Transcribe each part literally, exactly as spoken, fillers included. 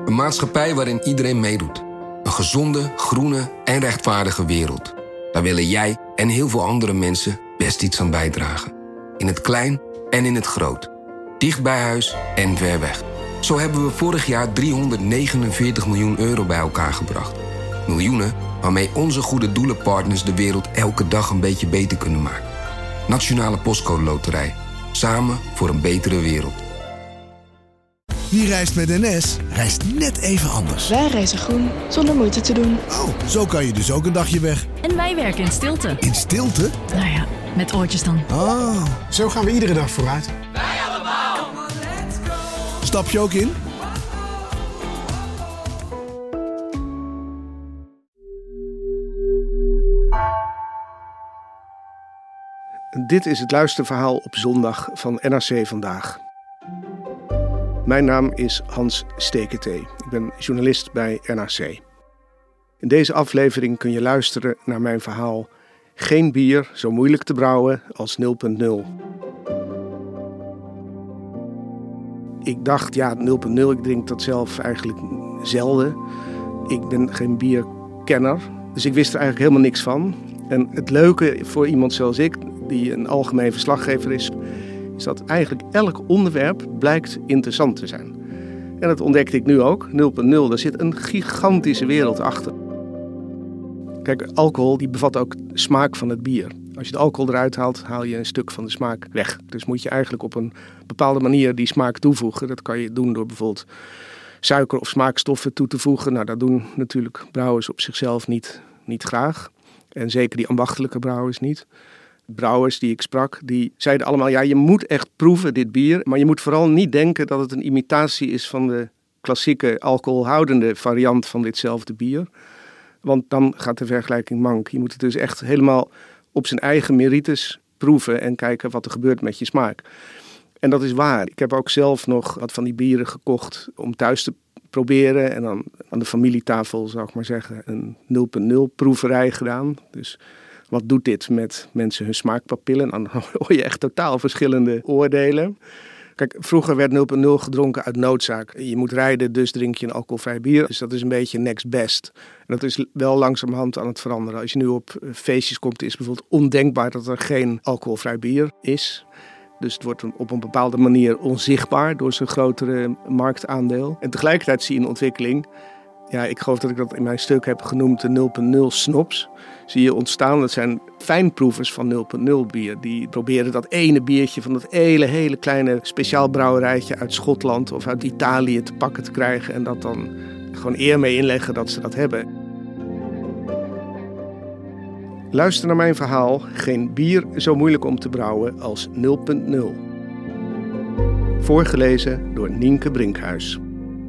Een maatschappij waarin iedereen meedoet. Een gezonde, groene en rechtvaardige wereld. Daar willen jij en heel veel andere mensen best iets aan bijdragen. In het klein en in het groot. Dicht bij huis en ver weg. Zo hebben we vorig jaar driehonderdnegenenveertig miljoen euro bij elkaar gebracht. Miljoenen waarmee onze goede doelenpartners de wereld elke dag een beetje beter kunnen maken. Nationale Postcode Loterij. Samen voor een betere wereld. Wie reist met N S, reist net even anders. Wij reizen groen, zonder moeite te doen. Oh, zo kan je dus ook een dagje weg. En wij werken in stilte. In stilte? Nou ja, met oortjes dan. Oh. Zo gaan we iedere dag vooruit. Wij allemaal. Stap je ook in? Dit is het luisterverhaal op zondag van N R C Vandaag. Mijn naam is Hans Steketee. Ik ben journalist bij N R C. In deze aflevering kun je luisteren naar mijn verhaal Geen bier zo moeilijk te brouwen als nul punt nul. Ik dacht, ja, nul punt nul, ik drink dat zelf eigenlijk zelden. Ik ben geen bierkenner, dus ik wist er eigenlijk helemaal niks van. En het leuke voor iemand zoals ik, die een algemeen verslaggever is, is dat eigenlijk elk onderwerp blijkt interessant te zijn. En dat ontdekte ik nu ook, nul punt nul, daar zit een gigantische wereld achter. Kijk, alcohol die bevat ook de smaak van het bier. Als je de alcohol eruit haalt, haal je een stuk van de smaak weg. Dus moet je eigenlijk op een bepaalde manier die smaak toevoegen. Dat kan je doen door bijvoorbeeld suiker of smaakstoffen toe te voegen. Nou, dat doen natuurlijk brouwers op zichzelf niet, niet graag. En zeker die ambachtelijke brouwers niet. Brouwers die ik sprak, die zeiden allemaal, ja, je moet echt proeven dit bier. Maar je moet vooral niet denken dat het een imitatie is van de klassieke alcoholhoudende variant van ditzelfde bier. Want dan gaat de vergelijking mank. Je moet het dus echt helemaal op zijn eigen merites proeven en kijken wat er gebeurt met je smaak. En dat is waar. Ik heb ook zelf nog wat van die bieren gekocht om thuis te proberen. En dan aan de familietafel, zou ik maar zeggen, een nul punt nul proeverij gedaan. Dus wat doet dit met mensen hun smaakpapillen? En dan hoor je echt totaal verschillende oordelen. Kijk, vroeger werd nul punt nul gedronken uit noodzaak. Je moet rijden, dus drink je een alcoholvrij bier. Dus dat is een beetje next best. En dat is wel langzamerhand aan het veranderen. Als je nu op feestjes komt, is het bijvoorbeeld ondenkbaar dat er geen alcoholvrij bier is. Dus het wordt op een bepaalde manier onzichtbaar door zijn grotere marktaandeel. En tegelijkertijd zie je een ontwikkeling. Ja, ik geloof dat ik dat in mijn stuk heb genoemd de nul punt nul snobs. Zie je ontstaan, dat zijn fijnproevers van nul punt nul bier. Die proberen dat ene biertje van dat hele, hele kleine speciaal brouwerijtje uit Schotland of uit Italië te pakken te krijgen. En dat dan gewoon eer mee inleggen dat ze dat hebben. Luister naar mijn verhaal. Geen bier zo moeilijk om te brouwen als nul punt nul. Voorgelezen door Nienke Brinkhuis.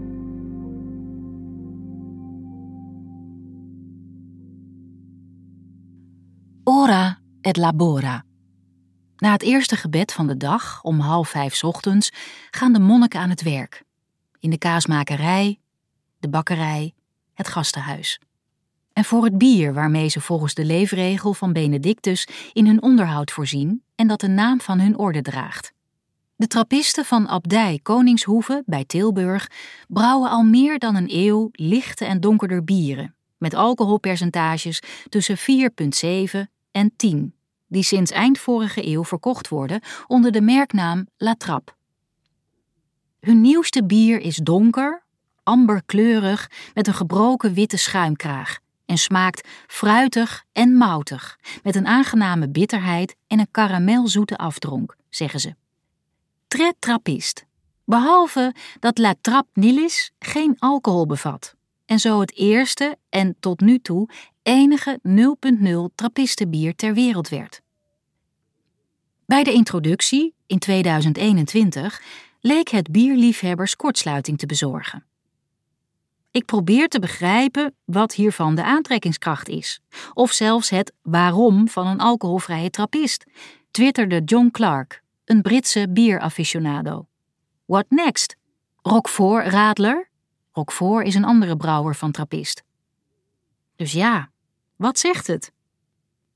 Ora et labora. Na het eerste gebed van de dag, om half vijf 's ochtends, gaan de monniken aan het werk. In de kaasmakerij, de bakkerij, het gastenhuis. En voor het bier waarmee ze volgens de leefregel van Benedictus in hun onderhoud voorzien en dat de naam van hun orde draagt. De trappisten van abdij Koningshoeve bij Tilburg brouwen al meer dan een eeuw lichte en donkerder bieren, met alcoholpercentages tussen vier komma zeven en tien, die sinds eind vorige eeuw verkocht worden onder de merknaam La Trappe. Hun nieuwste bier is donker, amberkleurig met een gebroken witte schuimkraag en smaakt fruitig en moutig, met een aangename bitterheid en een karamelzoete afdronk, zeggen ze. Très trappist, behalve dat La Trappe Nihilus geen alcohol bevat en zo het eerste en tot nu toe enige nul punt nul trappistenbier ter wereld werd. Bij de introductie, in tweeduizend eenentwintig, leek het bierliefhebbers kortsluiting te bezorgen. Ik probeer te begrijpen wat hiervan de aantrekkingskracht is, of zelfs het waarom van een alcoholvrije trappist, twitterde John Clark, een Britse bieraficionado. What next? Roquefort Radler? Roquefort is een andere brouwer van trappist. Dus ja, wat zegt het?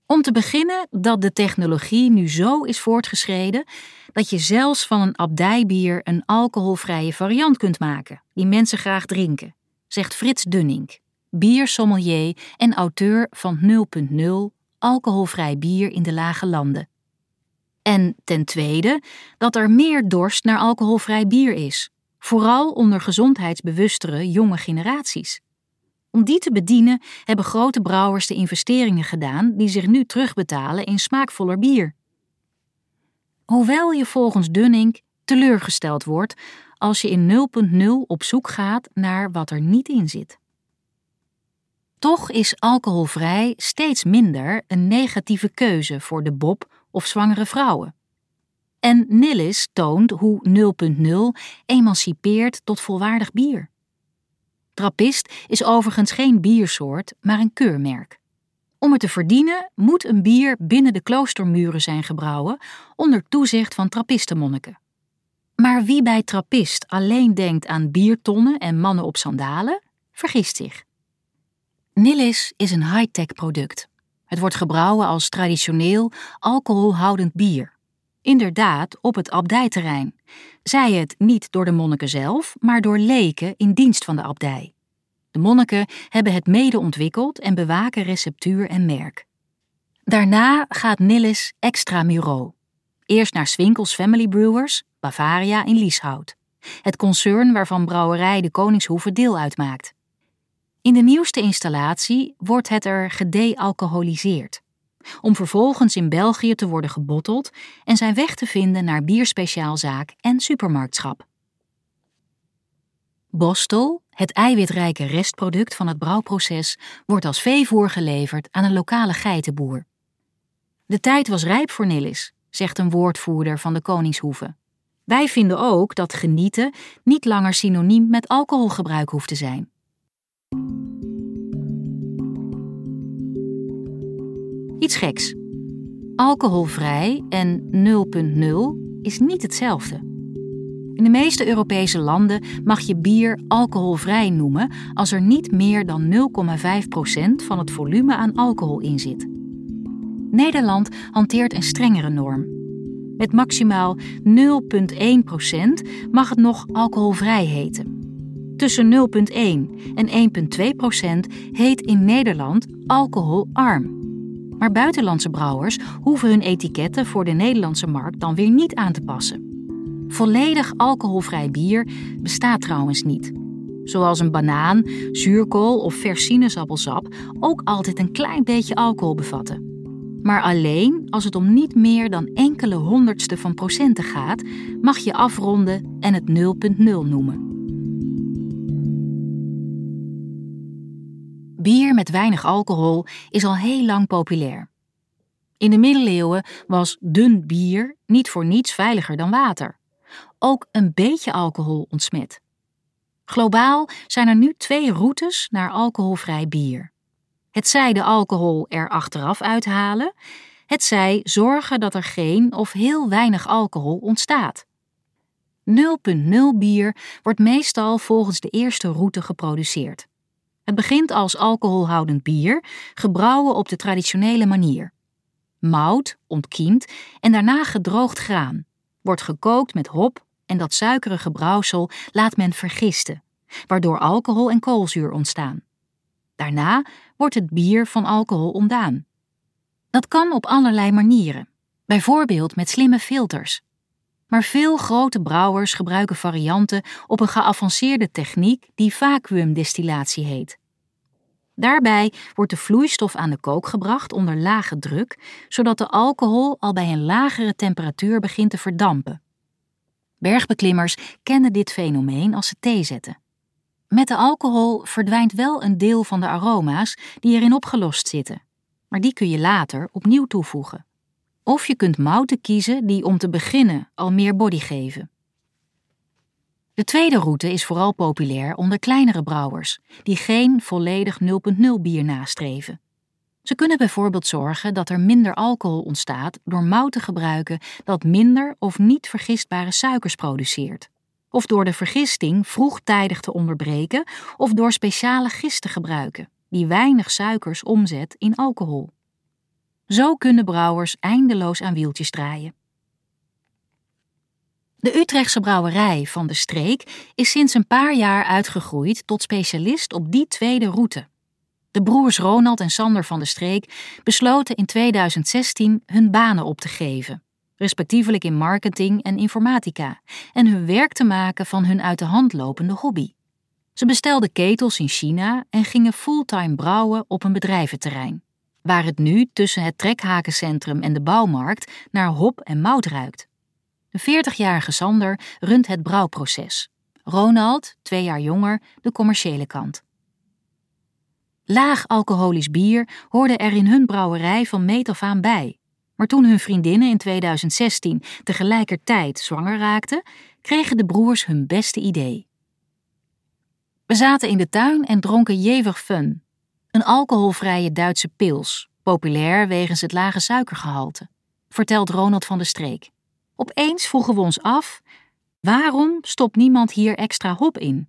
Om te beginnen dat de technologie nu zo is voortgeschreden dat je zelfs van een abdijbier een alcoholvrije variant kunt maken, die mensen graag drinken, zegt Frits Dunning, biersommelier en auteur van nul punt nul, alcoholvrij bier in de lage landen. En ten tweede dat er meer dorst naar alcoholvrij bier is, vooral onder gezondheidsbewustere jonge generaties. Om die te bedienen hebben grote brouwers de investeringen gedaan die zich nu terugbetalen in smaakvoller bier. Hoewel je volgens Dunning teleurgesteld wordt als je in nul punt nul op zoek gaat naar wat er niet in zit. Toch is alcoholvrij steeds minder een negatieve keuze voor de bob of zwangere vrouwen. En Nillis toont hoe nul punt nul emancipeert tot volwaardig bier. Trappist is overigens geen biersoort, maar een keurmerk. Om het te verdienen moet een bier binnen de kloostermuren zijn gebrouwen onder toezicht van trappistenmonniken. Maar wie bij trappist alleen denkt aan biertonnen en mannen op sandalen, vergist zich. Nillis is een high-tech product. Het wordt gebrouwen als traditioneel alcoholhoudend bier. Inderdaad op het abdijterrein. Zij het niet door de monniken zelf, maar door leken in dienst van de abdij. De monniken hebben het mede ontwikkeld en bewaken receptuur en merk. Daarna gaat Nillis extramuro. Eerst naar Swinkels Family Brewers, Bavaria in Lieshout. Het concern waarvan brouwerij de Koningshoeve deel uitmaakt. In de nieuwste installatie wordt het er gede-alcoholiseerd, om vervolgens in België te worden gebotteld en zijn weg te vinden naar bierspeciaalzaak en supermarktschap. Bostel, het eiwitrijke restproduct van het brouwproces, wordt als veevoer geleverd aan een lokale geitenboer. De tijd was rijp voor Nillis, zegt een woordvoerder van de Koningshoeve. Wij vinden ook dat genieten niet langer synoniem met alcoholgebruik hoeft te zijn. Iets geks. Alcoholvrij en nul punt nul is niet hetzelfde. In de meeste Europese landen mag je bier alcoholvrij noemen als er niet meer dan nul komma vijf procent van het volume aan alcohol in zit. Nederland hanteert een strengere norm. Met maximaal nul komma één procent mag het nog alcoholvrij heten. Tussen nul komma één en één komma twee procent heet in Nederland alcoholarm. Maar buitenlandse brouwers hoeven hun etiketten voor de Nederlandse markt dan weer niet aan te passen. Volledig alcoholvrij bier bestaat trouwens niet. Zoals een banaan, zuurkool of vers sinaasappelsap ook altijd een klein beetje alcohol bevatten. Maar alleen als het om niet meer dan enkele honderdste van procenten gaat, mag je afronden en het nul komma nul noemen. Bier met weinig alcohol is al heel lang populair. In de middeleeuwen was dun bier niet voor niets veiliger dan water. Ook een beetje alcohol ontsmet. Globaal zijn er nu twee routes naar alcoholvrij bier. Hetzij de alcohol er achteraf uithalen, hetzij zorgen dat er geen of heel weinig alcohol ontstaat. nul komma nul bier wordt meestal volgens de eerste route geproduceerd. Het begint als alcoholhoudend bier, gebrouwen op de traditionele manier. Mout, ontkiemd en daarna gedroogd graan. Wordt gekookt met hop en dat suikerige brouwsel laat men vergisten, waardoor alcohol en koolzuur ontstaan. Daarna wordt het bier van alcohol ontdaan. Dat kan op allerlei manieren, bijvoorbeeld met slimme filters. Maar veel grote brouwers gebruiken varianten op een geavanceerde techniek die vacuümdestillatie heet. Daarbij wordt de vloeistof aan de kook gebracht onder lage druk, zodat de alcohol al bij een lagere temperatuur begint te verdampen. Bergbeklimmers kennen dit fenomeen als ze thee zetten. Met de alcohol verdwijnt wel een deel van de aroma's die erin opgelost zitten, maar die kun je later opnieuw toevoegen. Of je kunt mouten kiezen die om te beginnen al meer body geven. De tweede route is vooral populair onder kleinere brouwers, die geen volledig nul komma nul bier nastreven. Ze kunnen bijvoorbeeld zorgen dat er minder alcohol ontstaat door mout te gebruiken dat minder of niet vergistbare suikers produceert. Of door de vergisting vroegtijdig te onderbreken of door speciale gist te gebruiken, die weinig suikers omzet in alcohol. Zo kunnen brouwers eindeloos aan wieltjes draaien. De Utrechtse brouwerij Van de Streek is sinds een paar jaar uitgegroeid tot specialist op die tweede route. De broers Ronald en Sander van de Streek besloten in tweeduizend zestien hun banen op te geven, respectievelijk in marketing en informatica, en hun werk te maken van hun uit de hand lopende hobby. Ze bestelden ketels in China en gingen fulltime brouwen op een bedrijventerrein, waar het nu tussen het trekhakencentrum en de bouwmarkt naar hop en mout ruikt. De veertigjarige Sander runt het brouwproces. Ronald, twee jaar jonger, de commerciële kant. Laag alcoholisch bier hoorde er in hun brouwerij van meet af aan bij. Maar toen hun vriendinnen in tweeduizend zestien tegelijkertijd zwanger raakten, kregen de broers hun beste idee. We zaten in de tuin en dronken Jever Fun, een alcoholvrije Duitse pils, populair wegens het lage suikergehalte, vertelt Ronald van de Streek. Opeens vroegen we ons af, waarom stopt niemand hier extra hop in?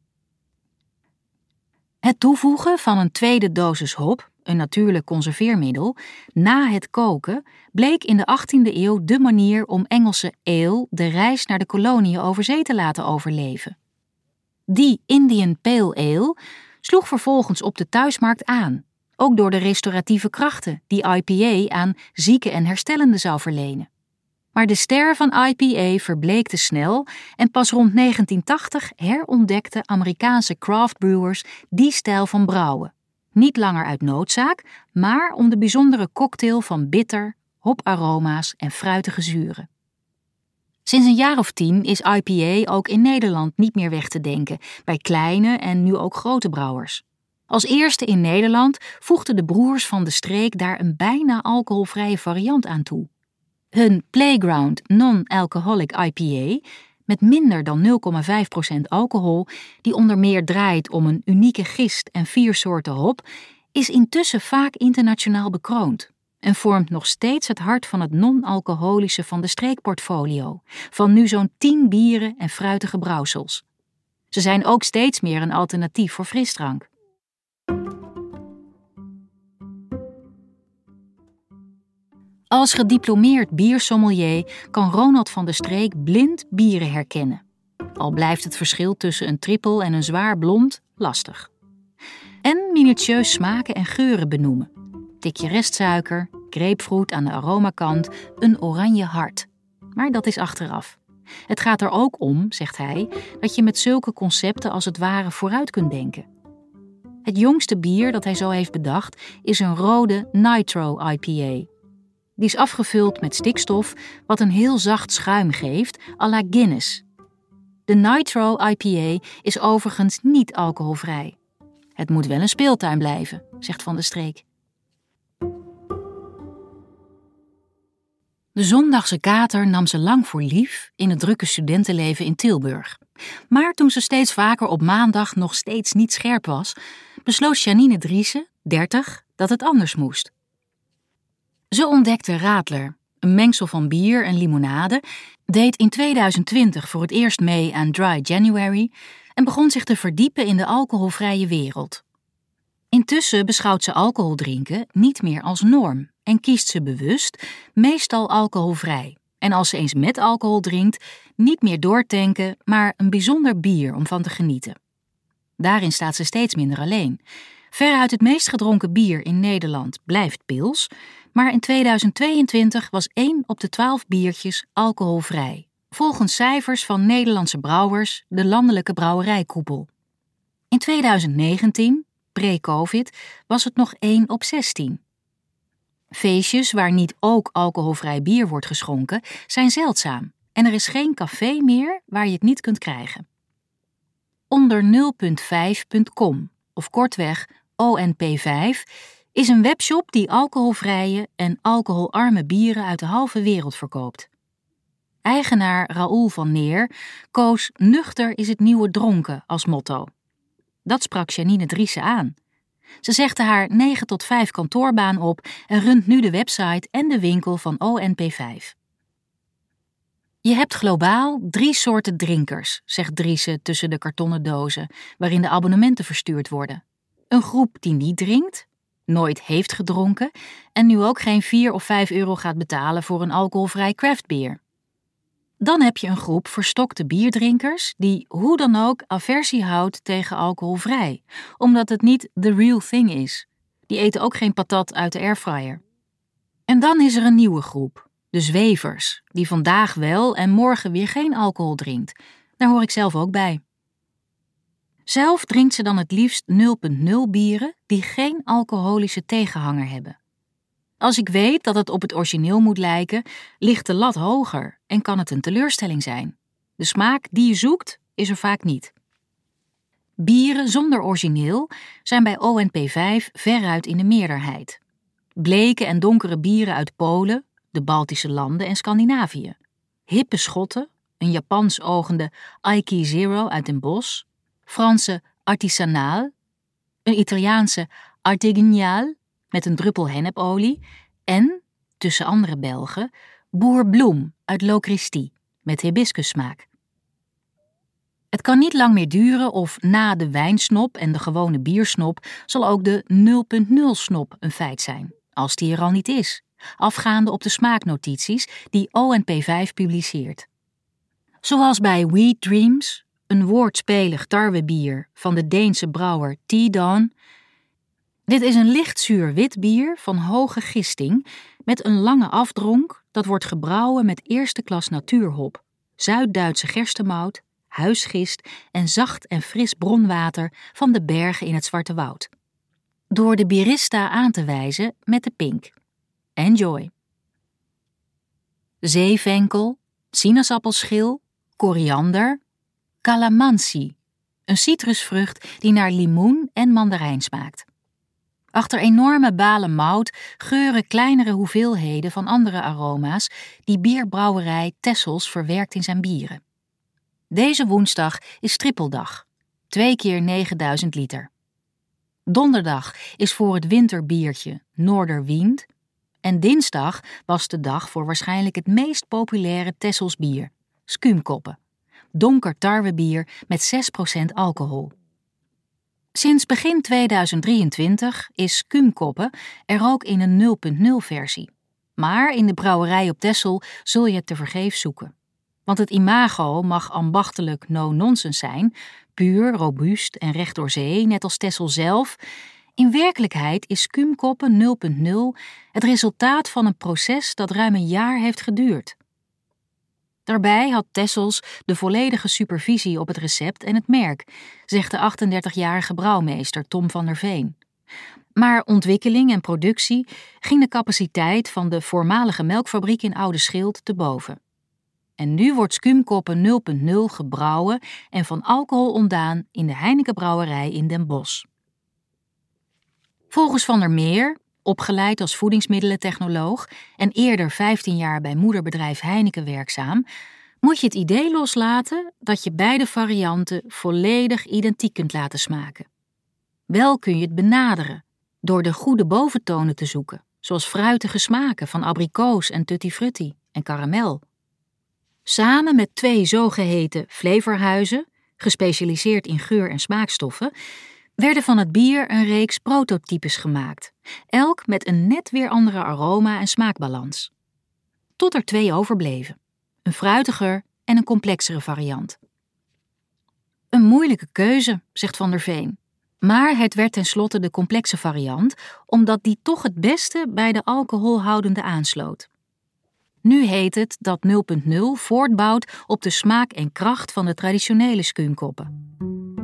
Het toevoegen van een tweede dosis hop, een natuurlijk conserveermiddel, na het koken, bleek in de achttiende eeuw de manier om Engelse ale de reis naar de koloniën over zee te laten overleven. Die Indian Pale Ale sloeg vervolgens op de thuismarkt aan, ook door de restauratieve krachten die I P A aan zieken en herstellenden zou verlenen. Maar de ster van I P A verbleekte snel en pas rond negentien tachtig herontdekten Amerikaanse craftbrewers die stijl van brouwen. Niet langer uit noodzaak, maar om de bijzondere cocktail van bitter, hoparoma's en fruitige zuren. Sinds een jaar of tien is I P A ook in Nederland niet meer weg te denken, bij kleine en nu ook grote brouwers. Als eerste in Nederland voegden de broers van de Streek daar een bijna alcoholvrije variant aan toe. Hun Playground Non-Alcoholic I P A, met minder dan nul komma vijf procent alcohol, die onder meer draait om een unieke gist en vier soorten hop, is intussen vaak internationaal bekroond en vormt nog steeds het hart van het non-alcoholische Van de Streek portfolio, van nu zo'n tien bieren en fruitige brouwsels. Ze zijn ook steeds meer een alternatief voor frisdrank. Als gediplomeerd biersommelier kan Ronald van de Streek blind bieren herkennen. Al blijft het verschil tussen een trippel en een zwaar blond lastig. En minutieus smaken en geuren benoemen. Tikje restsuiker, grapefruit aan de aromakant, een oranje hart. Maar dat is achteraf. Het gaat er ook om, zegt hij, dat je met zulke concepten als het ware vooruit kunt denken. Het jongste bier dat hij zo heeft bedacht is een rode Nitro I P A. Die is afgevuld met stikstof, wat een heel zacht schuim geeft, à la Guinness. De Nitro I P A is overigens niet alcoholvrij. Het moet wel een speeltuin blijven, zegt Van de Streek. De zondagse kater nam ze lang voor lief in het drukke studentenleven in Tilburg. Maar toen ze steeds vaker op maandag nog steeds niet scherp was, besloot Janine Driessen, dertig, dat het anders moest. Ze ontdekte Radler, een mengsel van bier en limonade, deed in tweeduizend twintig voor het eerst mee aan Dry January en begon zich te verdiepen in de alcoholvrije wereld. Intussen beschouwt ze alcohol drinken niet meer als norm en kiest ze bewust, meestal alcoholvrij. En als ze eens met alcohol drinkt, niet meer doortanken, maar een bijzonder bier om van te genieten. Daarin staat ze steeds minder alleen. Veruit het meest gedronken bier in Nederland blijft pils, maar in tweeduizend tweeëntwintig was één op de twaalf biertjes alcoholvrij, volgens cijfers van Nederlandse brouwers, de landelijke brouwerijkoepel. In tweeduizend negentien, pre-covid, was het nog één op zestien. Feestjes waar niet ook alcoholvrij bier wordt geschonken, zijn zeldzaam en er is geen café meer waar je het niet kunt krijgen. Onder nul punt vijf punt com, of kortweg O N P vijf, is een webshop die alcoholvrije en alcoholarme bieren uit de halve wereld verkoopt. Eigenaar Raoul van Neer koos nuchter is het nieuwe dronken als motto. Dat sprak Janine Driessen aan. Ze zegde haar negen tot vijf kantoorbaan op en runt nu de website en de winkel van O N P vijf. Je hebt globaal drie soorten drinkers, zegt Driessen tussen de kartonnen dozen, waarin de abonnementen verstuurd worden. Een groep die niet drinkt, nooit heeft gedronken en nu ook geen vier of vijf euro gaat betalen voor een alcoholvrij craftbier. Dan heb je een groep verstokte bierdrinkers die hoe dan ook aversie houdt tegen alcoholvrij, omdat het niet the real thing is. Die eten ook geen patat uit de airfryer. En dan is er een nieuwe groep, de zwevers, die vandaag wel en morgen weer geen alcohol drinkt. Daar hoor ik zelf ook bij. Zelf drinkt ze dan het liefst nul punt nul bieren die geen alcoholische tegenhanger hebben. Als ik weet dat het op het origineel moet lijken, ligt de lat hoger en kan het een teleurstelling zijn. De smaak die je zoekt, is er vaak niet. Bieren zonder origineel zijn bij O N P vijf veruit in de meerderheid. Bleke en donkere bieren uit Polen, de Baltische landen en Scandinavië. Hippe Schotten, een Japans ogende Aiki Zero uit Den Bosch, Franse Artisanal, een Italiaanse Artigianale met een druppel hennepolie en, tussen andere Belgen, Boer Bloem uit Locristi met hibiscussmaak. Het kan niet lang meer duren of na de wijnsnop en de gewone biersnop zal ook de nul punt nul snop een feit zijn, als die er al niet is, afgaande op de smaaknotities die O N P vijf publiceert. Zoals bij Wheat Dreams, een woordspelig tarwebier van de Deense brouwer Tidon. Dit is een lichtzuur wit bier van hoge gisting met een lange afdronk dat wordt gebrouwen met eerste klas natuurhop, Zuid-Duitse gerstemout, huisgist en zacht en fris bronwater van de bergen in het Zwarte Woud. Door de birista aan te wijzen met de pink. Enjoy. Zeevenkel, sinaasappelschil, koriander, calamansi, een citrusvrucht die naar limoen en mandarijn smaakt. Achter enorme balen mout geuren kleinere hoeveelheden van andere aroma's die bierbrouwerij Tessels verwerkt in zijn bieren. Deze woensdag is trippeldag, twee keer negenduizend liter. Donderdag is voor het winterbiertje Noorderwind en dinsdag was de dag voor waarschijnlijk het meest populaire Tessels bier, Skuumkoppen, donker tarwebier met zes procent alcohol. Sinds begin tweeduizend drieëntwintig is Skuumkoppen er ook in een nul punt nul versie. Maar in de brouwerij op Texel zul je het tevergeefs zoeken. Want het imago mag ambachtelijk no-nonsense zijn, puur, robuust en recht door zee, net als Texel zelf. In werkelijkheid is Skuumkoppen nul punt nul het resultaat van een proces dat ruim een jaar heeft geduurd. Daarbij had Tessels de volledige supervisie op het recept en het merk, zegt de achtendertigjarige brouwmeester Tom van der Veen. Maar ontwikkeling en productie ging de capaciteit van de voormalige melkfabriek in Oude Schild te boven. En nu wordt Skuumkoppen nul punt nul gebrouwen en van alcohol ontdaan in de Heineken brouwerij in Den Bosch. Volgens Van der Meer, opgeleid als voedingsmiddelentechnoloog en eerder vijftien jaar bij moederbedrijf Heineken werkzaam, moet je het idee loslaten dat je beide varianten volledig identiek kunt laten smaken. Wel kun je het benaderen door de goede boventonen te zoeken, zoals fruitige smaken van abrikoos en tutti frutti en karamel. Samen met twee zogeheten flavorhuizen, gespecialiseerd in geur- en smaakstoffen, werden van het bier een reeks prototypes gemaakt, elk met een net weer andere aroma- en smaakbalans. Tot er twee overbleven, een fruitiger en een complexere variant. Een moeilijke keuze, zegt Van der Veen, maar het werd tenslotte de complexe variant, omdat die toch het beste bij de alcoholhoudende aansloot. Nu heet het dat nul punt nul voortbouwt op de smaak en kracht van de traditionele Skuumkoppen.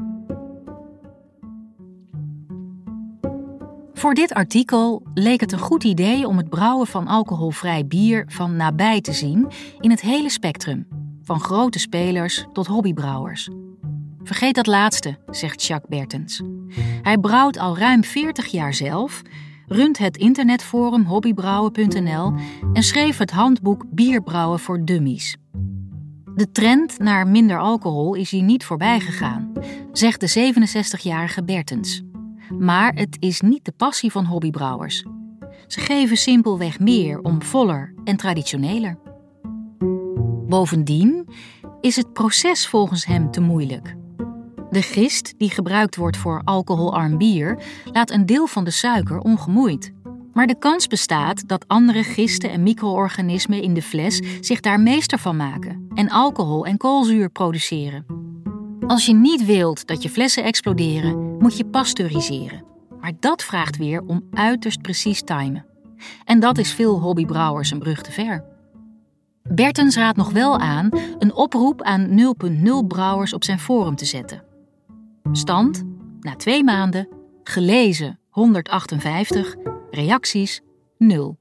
Voor dit artikel leek het een goed idee om het brouwen van alcoholvrij bier van nabij te zien in het hele spectrum, van grote spelers tot hobbybrouwers. Vergeet dat laatste, zegt Jacques Bertens. Hij brouwt al ruim veertig jaar zelf, runt het internetforum hobbybrouwen punt n l en schreef het handboek Bierbrouwen voor Dummies. De trend naar minder alcohol is hier niet voorbij gegaan, zegt de zevenenzestigjarige Bertens. Maar het is niet de passie van hobbybrouwers. Ze geven simpelweg meer om voller en traditioneler. Bovendien is het proces volgens hem te moeilijk. De gist die gebruikt wordt voor alcoholarm bier laat een deel van de suiker ongemoeid. Maar de kans bestaat dat andere gisten en micro-organismen in de fles zich daar meester van maken en alcohol en koolzuur produceren. Als je niet wilt dat je flessen exploderen, moet je pasteuriseren. Maar dat vraagt weer om uiterst precies timen. En dat is veel hobbybrouwers een brug te ver. Bertens raadt nog wel aan een oproep aan nul punt nul brouwers op zijn forum te zetten. Stand, na twee maanden, gelezen honderdachtenvijftig, reacties nul.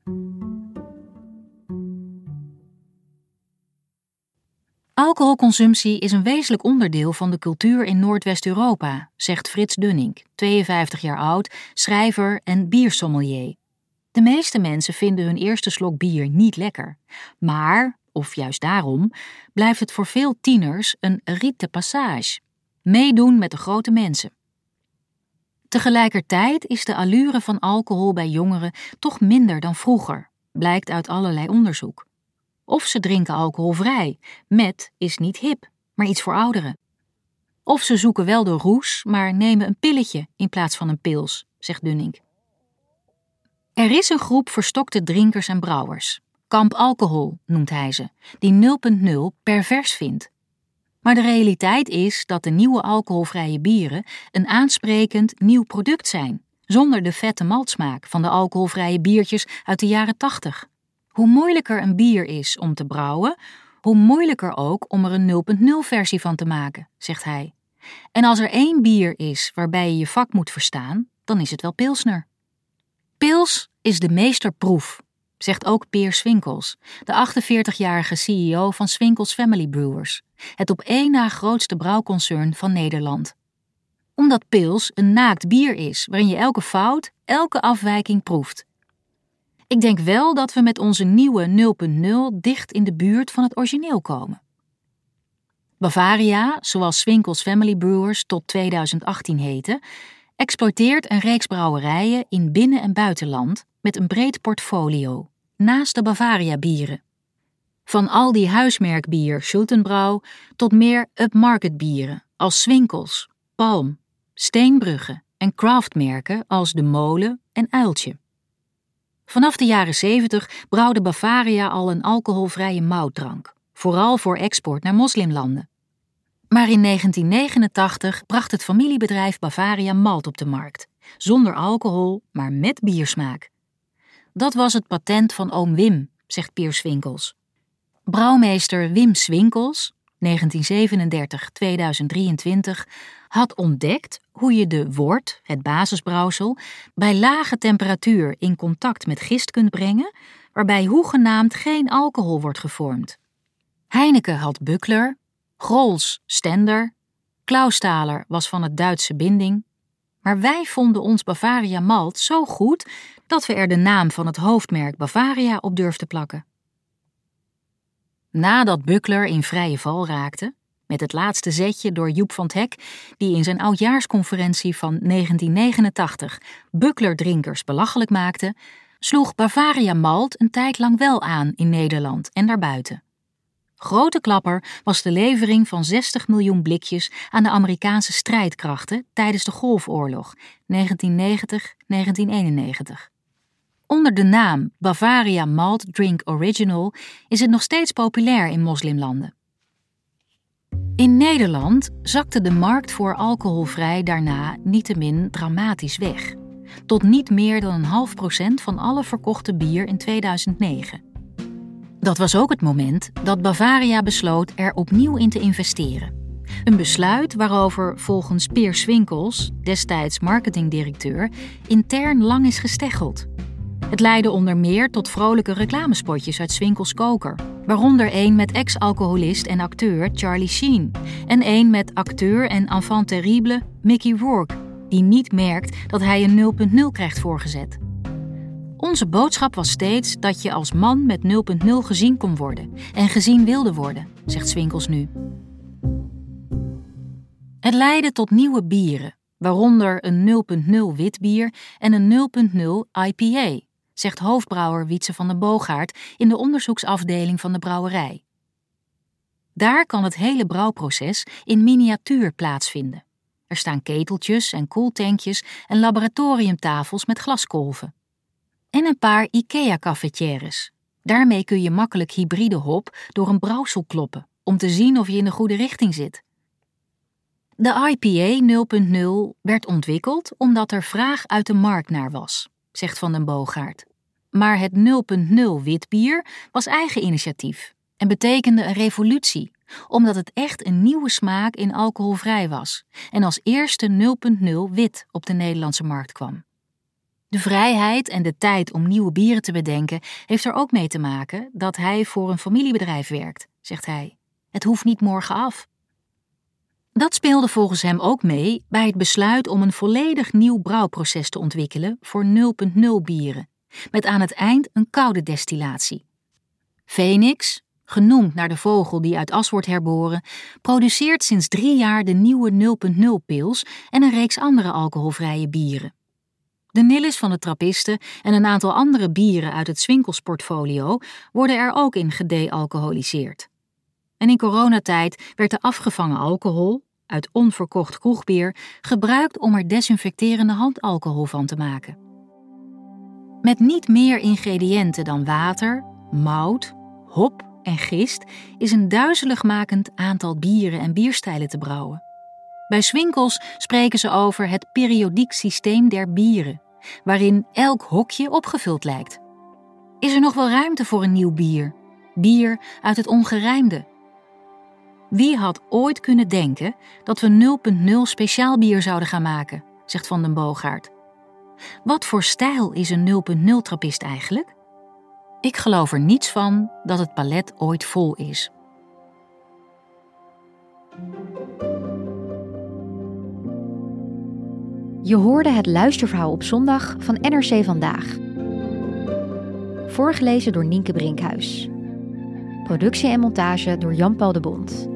Alcoholconsumptie is een wezenlijk onderdeel van de cultuur in Noordwest-Europa, zegt Frits Dunning, tweeënvijftig jaar oud, schrijver en biersommelier. De meeste mensen vinden hun eerste slok bier niet lekker. Maar, of juist daarom, blijft het voor veel tieners een rite de passage. Meedoen met de grote mensen. Tegelijkertijd is de allure van alcohol bij jongeren toch minder dan vroeger, blijkt uit allerlei onderzoek. Of ze drinken alcoholvrij, met is niet hip, maar iets voor ouderen. Of ze zoeken wel de roes, maar nemen een pilletje in plaats van een pils, zegt Dunning. Er is een groep verstokte drinkers en brouwers. Kamp Alcohol noemt hij ze, die nul punt nul pervers vindt. Maar de realiteit is dat de nieuwe alcoholvrije bieren een aansprekend nieuw product zijn, zonder de vette maltsmaak van de alcoholvrije biertjes uit de jaren tachtig. Hoe moeilijker een bier is om te brouwen, hoe moeilijker ook om er een nul punt nul versie van te maken, zegt hij. En als er één bier is waarbij je je vak moet verstaan, dan is het wel Pilsner. Pils is de meesterproef, zegt ook Peer Swinkels, de achtenveertigjarige C E O van Swinkels Family Brewers, het op één na grootste brouwconcern van Nederland. Omdat pils een naakt bier is, waarin je elke fout, elke afwijking proeft. Ik denk wel dat we met onze nieuwe nul punt nul dicht in de buurt van het origineel komen. Bavaria, zoals Swinkels Family Brewers tot tweeduizend achttien heette, exploiteert een reeks brouwerijen in binnen- en buitenland met een breed portfolio, naast de Bavaria-bieren. Van al die huismerkbier Schultenbrouw tot meer upmarket bieren als Swinkels, Palm, Steenbrugge en craftmerken als De Molen en Uiltje. Vanaf de jaren zeventig brouwde Bavaria al een alcoholvrije moutdrank, vooral voor export naar moslimlanden. Maar in negentien negenentachtig bracht het familiebedrijf Bavaria malt op de markt, zonder alcohol, maar met biersmaak. Dat was het patent van oom Wim, zegt Peer Swinkels. Brouwmeester Wim Swinkels, negentien zevenendertig tot tweeduizend drieëntwintig, had ontdekt hoe je de wort, het basisbrouwsel, bij lage temperatuur in contact met gist kunt brengen, waarbij hoegenaamd geen alcohol wordt gevormd. Heineken had Buckler, Grols Stender, Clausthaler was van het Duitse Binding, maar wij vonden ons Bavaria malt zo goed dat we er de naam van het hoofdmerk Bavaria op durfden plakken. Nadat Buckler in vrije val raakte, met het laatste zetje door Joep van 't Hek, die in zijn oudjaarsconferentie van negentien negenentachtig Buckler-drinkers belachelijk maakte, sloeg Bavaria malt een tijd lang wel aan in Nederland en daarbuiten. Grote klapper was de levering van zestig miljoen blikjes aan de Amerikaanse strijdkrachten tijdens de Golfoorlog negentien negentig tot negentien eenennegentig. Onder de naam Bavaria Malt Drink Original is het nog steeds populair in moslimlanden. In Nederland zakte de markt voor alcoholvrij daarna niettemin dramatisch weg, tot niet meer dan een half procent van alle verkochte bier in tweeduizend negen. Dat was ook het moment dat Bavaria besloot er opnieuw in te investeren. Een besluit waarover volgens Peer Swinkels, destijds marketingdirecteur, intern lang is gesteggeld. Het leidde onder meer tot vrolijke reclamespotjes uit Swinkels koker, waaronder één met ex-alcoholist en acteur Charlie Sheen en één met acteur en enfant terrible Mickey Rourke, die niet merkt dat hij een nul punt nul krijgt voorgezet. Onze boodschap was steeds dat je als man met nul punt nul gezien kon worden en gezien wilde worden, zegt Swinkels nu. Het leidde tot nieuwe bieren, waaronder een nul punt nul witbier en een nul punt nul I P A, zegt hoofdbrouwer Wietse van den Boogaard in de onderzoeksafdeling van de brouwerij. Daar kan het hele brouwproces in miniatuur plaatsvinden. Er staan keteltjes en koeltankjes en laboratoriumtafels met glaskolven. En een paar IKEA-cafetières. Daarmee kun je makkelijk hybride hop door een brouwsel kloppen, om te zien of je in de goede richting zit. De I P A nul punt nul werd ontwikkeld omdat er vraag uit de markt naar was, zegt Van den Boogaard. Maar het nul punt nul witbier was eigen initiatief en betekende een revolutie, omdat het echt een nieuwe smaak in alcoholvrij was en als eerste nul punt nul wit op de Nederlandse markt kwam. De vrijheid en de tijd om nieuwe bieren te bedenken heeft er ook mee te maken dat hij voor een familiebedrijf werkt, zegt hij. Het hoeft niet morgen af. Dat speelde volgens hem ook mee bij het besluit om een volledig nieuw brouwproces te ontwikkelen voor nul punt nul bieren, met aan het eind een koude destillatie. Phoenix, genoemd naar de vogel die uit as wordt herboren, produceert sinds drie jaar de nieuwe nul punt nul pils en een reeks andere alcoholvrije bieren. De Nilles van de Trappisten en een aantal andere bieren uit het Swinkels portfolio worden er ook in gedealcoholiseerd. En in coronatijd werd de afgevangen alcohol, uit onverkocht kroegbier, gebruikt om er desinfecterende handalcohol van te maken. Met niet meer ingrediënten dan water, mout, hop en gist is een duizeligmakend aantal bieren en bierstijlen te brouwen. Bij Swinkels spreken ze over het periodiek systeem der bieren, waarin elk hokje opgevuld lijkt. Is er nog wel ruimte voor een nieuw bier? Bier uit het ongerijmde. Wie had ooit kunnen denken dat we nul punt nul speciaal bier zouden gaan maken, zegt Van den Boogaard. Wat voor stijl is een nul punt nul trappist eigenlijk? Ik geloof er niets van dat het palet ooit vol is. Je hoorde het luisterverhaal op zondag van N R C Vandaag. Voorgelezen door Nienke Brinkhuis. Productie en montage door Jan-Paul de Bond.